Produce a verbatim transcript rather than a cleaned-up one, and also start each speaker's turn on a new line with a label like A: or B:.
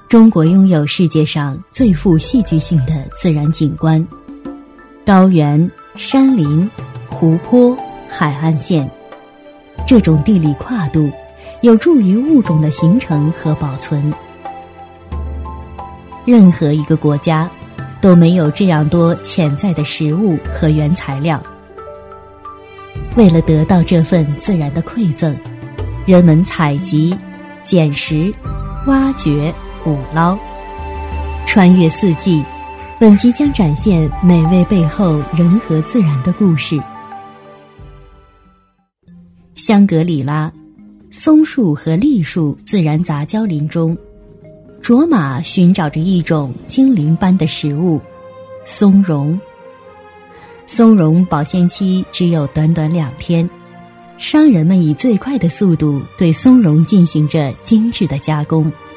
A: 中国拥有世界上最富戏剧性的自然景观，高原、山林、湖泊、海岸线，这种地理跨度有助于物种的形成和保存。任何一个国家都没有这样多潜在的食物和原材料。为了得到这份自然的馈赠，人们采集、捡拾、挖掘、捕捞，穿越四季。本集将展现美味背后人和自然的故事。香格里拉，松树和栎树自然杂交林中，卓玛寻找着一种精灵般的食物——松茸。松茸保鲜期只有短短两天，商人们以最快的速度对松茸进行着精致的加工。